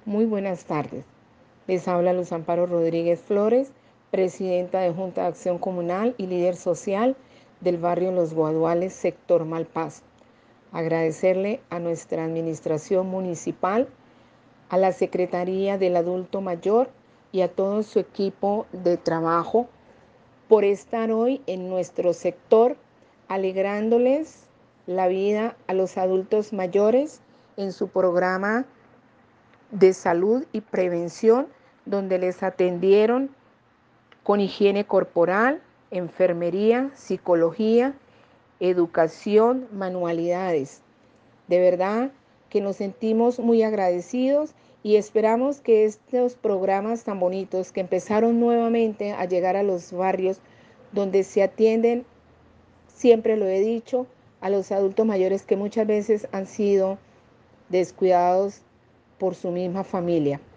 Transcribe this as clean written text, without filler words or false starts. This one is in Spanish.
Muy buenas tardes. Les habla Luz Amparo Rodríguez Flores, presidenta de Junta de Acción Comunal y líder social del barrio Los Guaduales, sector Malpaso. Agradecerle a nuestra administración municipal, a la Secretaría del Adulto Mayor y a todo su equipo de trabajo por estar hoy en nuestro sector alegrándoles la vida a los adultos mayores en su programa de salud y prevención, donde les atendieron con higiene corporal, enfermería, psicología, educación, manualidades. De verdad que nos sentimos muy agradecidos y esperamos que estos programas tan bonitos que empezaron nuevamente a llegar a los barrios donde se atienden, siempre lo he dicho, a los adultos mayores que muchas veces han sido descuidados por su misma familia.